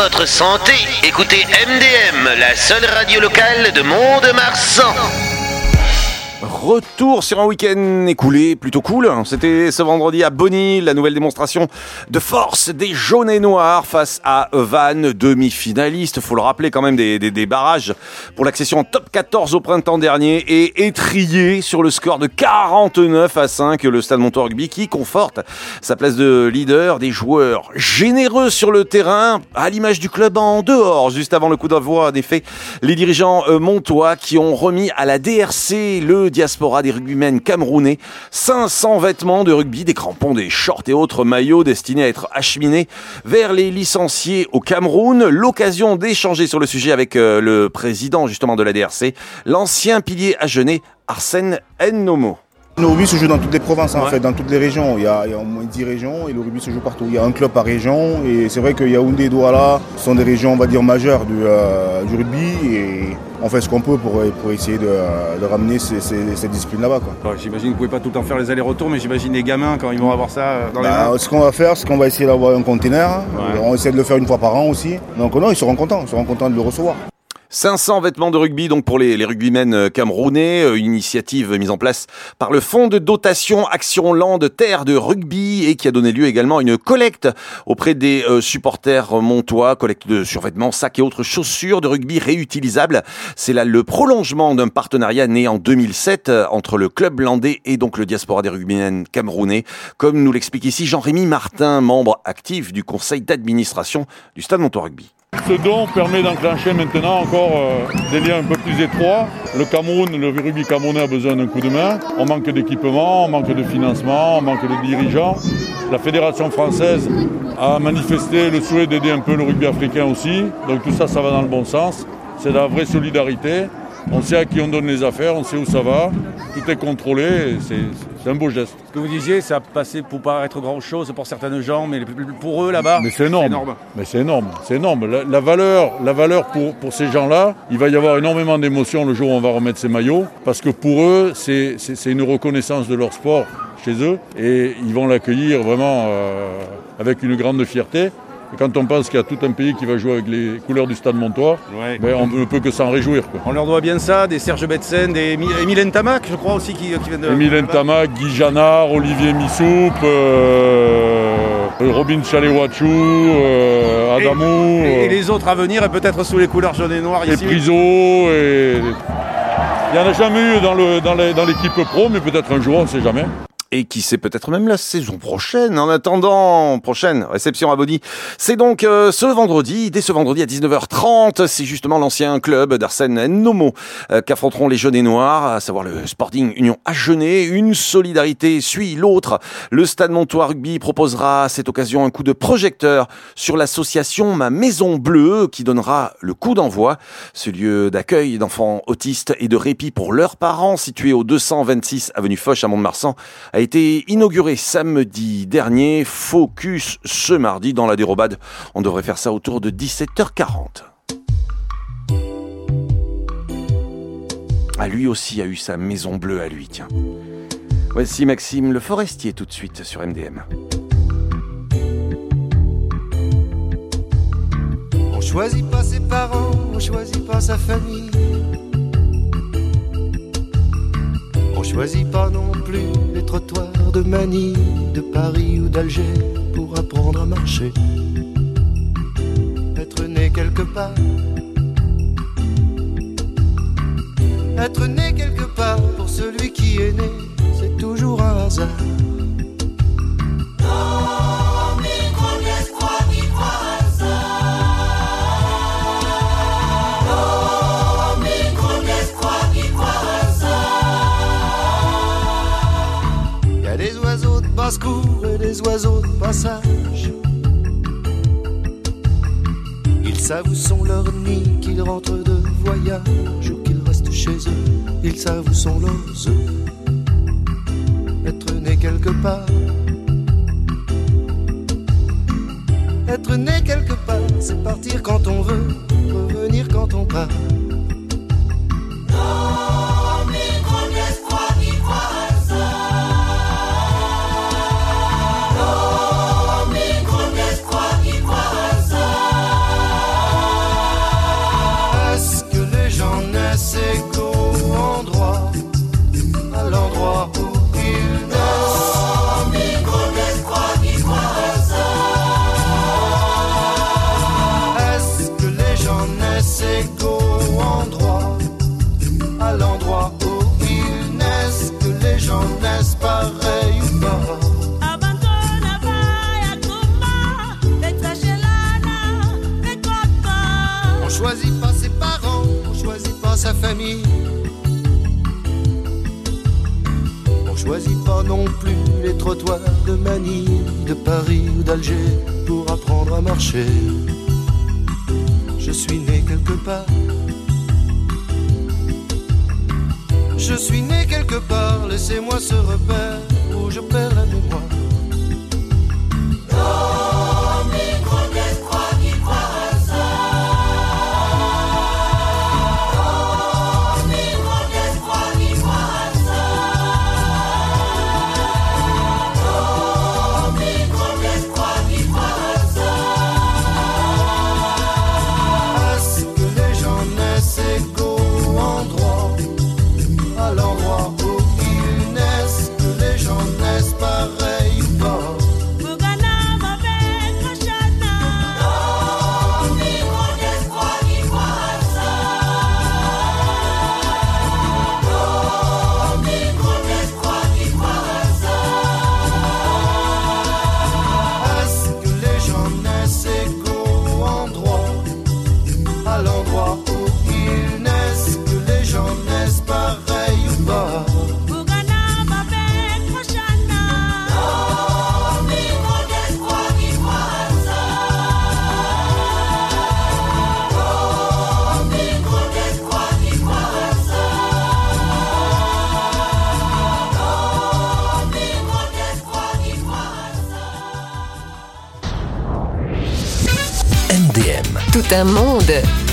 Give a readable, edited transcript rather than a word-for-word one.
votre santé, écoutez MDM, la seule radio locale de Mont-de-Marsan. Retour sur un week-end écoulé, plutôt cool. C'était ce vendredi à Bonny, la nouvelle démonstration de force des jaunes et noirs face à Vannes, demi-finaliste. Faut le rappeler quand même des barrages pour l'accession en top 14 au printemps dernier et étrié sur le score de 49-5 le Stade Montois Rugby qui conforte sa place de leader, des joueurs généreux sur le terrain à l'image du club en dehors. Juste avant le coup d'envoi, en effet, les dirigeants montois qui ont remis à la DRC le diaspora des rugbymen camerounais 500 vêtements de rugby, des crampons, des shorts et autres maillots destinés à être acheminés vers les licenciés au Cameroun. L'occasion d'échanger sur le sujet avec le président justement de la DRC, l'ancien pilier agenais Arsène Nnomo. Le rugby se joue dans toutes les provinces, en fait, dans toutes les régions. Il y a au moins 10 régions et le rugby se joue partout. Il y a un club par région et c'est vrai que Yaoundé et Douala sont des régions, on va dire, majeures du rugby et on fait ce qu'on peut pour essayer de ramener ces disciplines là-bas, quoi. J'imagine que vous ne pouvez pas tout le temps faire les allers-retours, mais j'imagine les gamins, quand ils vont avoir ça dans les mains. Ce qu'on va faire, c'est qu'on va essayer d'avoir un container. Ouais. On essaie de le faire une fois par an aussi. Donc non, ils seront contents de le recevoir. 500 vêtements de rugby donc pour les rugbymen camerounais, une initiative mise en place par le fonds de dotation Action Land Terre de Rugby et qui a donné lieu également à une collecte auprès des supporters montois, collecte de survêtements, sacs et autres chaussures de rugby réutilisables. C'est là le prolongement d'un partenariat né en 2007 entre le club landais et donc le diaspora des rugbymen camerounais, comme nous l'explique ici Jean-Rémy Martin, membre actif du conseil d'administration du Stade Montois Rugby. Ce don permet d'enclencher maintenant encore des liens un peu plus étroits. Le Cameroun, le rugby camerounais a besoin d'un coup de main. On manque d'équipement, on manque de financement, on manque de dirigeants. La Fédération française a manifesté le souhait d'aider un peu le rugby africain aussi. Donc tout ça, ça va dans le bon sens. C'est de la vraie solidarité. On sait à qui on donne les affaires, on sait où ça va. Tout est contrôlé, c'est un beau geste. Ce que vous disiez, ça a passé pour paraître grand-chose pour certaines gens, mais pour eux là-bas, mais c'est énorme. Mais c'est énorme. La valeur pour ces gens-là, il va y avoir énormément d'émotions le jour où on va remettre ces maillots, parce que pour eux, c'est une reconnaissance de leur sport chez eux, et ils vont l'accueillir vraiment avec une grande fierté. Et quand on pense qu'il y a tout un pays qui va jouer avec les couleurs du Stade Montois, ouais. Ben on ne peut que s'en réjouir, quoi. On leur doit bien ça, des Serge Betsen, des Émile Ntamak, je crois aussi, qui viennent de... Émile Ntamak, Guy Janard, Olivier Missoup, Robin Chalewachou, Adamou... Et les autres à venir, et peut-être sous les couleurs jaunes et noires ici. Et Priso, il n'y en a jamais eu dans l'équipe pro, mais peut-être un jour, on ne sait jamais. Et qui sait peut-être même la saison prochaine. En attendant, prochaine réception à Bonny. C'est donc dès ce vendredi à 19h30, c'est justement l'ancien club d'Arsène Nnomo qu'affronteront les jaunes et noirs, à savoir le Sporting Union Agenais. Une solidarité suit l'autre. Le Stade Montois Rugby proposera à cette occasion un coup de projecteur sur l'association Ma Maison Bleue qui donnera le coup d'envoi. Ce lieu d'accueil d'enfants autistes et de répit pour leurs parents, situé au 226 avenue Foch à Mont-de-Marsan, a été inauguré samedi dernier. Focus ce mardi dans la dérobade. On devrait faire ça autour de 17h40. Ah, lui aussi a eu sa maison bleue à lui, tiens. Voici Maxime Le Forestier tout de suite sur MDM. On choisit pas ses parents, on choisit pas sa famille. On choisit pas non plus les trottoirs de Manille, de Paris ou d'Alger pour apprendre à marcher. Être né quelque part, être né quelque part pour celui qui est né, c'est toujours un hasard. Non, micro d'espoir qui croit à ça. Non, micro d'espoir qui croit à ça. Y a des oiseaux de basse-cour et des oiseaux de passage. Ils savent où sont leurs nids, qu'ils rentrent de voyage ou qu'ils restent chez eux. Ils savent où sont leurs œufs. Être né quelque part, être né quelque part, c'est partir quand on veut, revenir quand on part. Non, micro d'espoir qui croit à ça. Non, micro d'espoir qui croit à ça. choisit pas ses parents, on choisit pas sa famille. On choisit pas non plus les trottoirs de Manille, de Paris ou d'Alger pour apprendre à marcher. Je suis né quelque part. Je suis né quelque part, laissez-moi ce repère où je perds la mémoire. MDM. Tout un monde.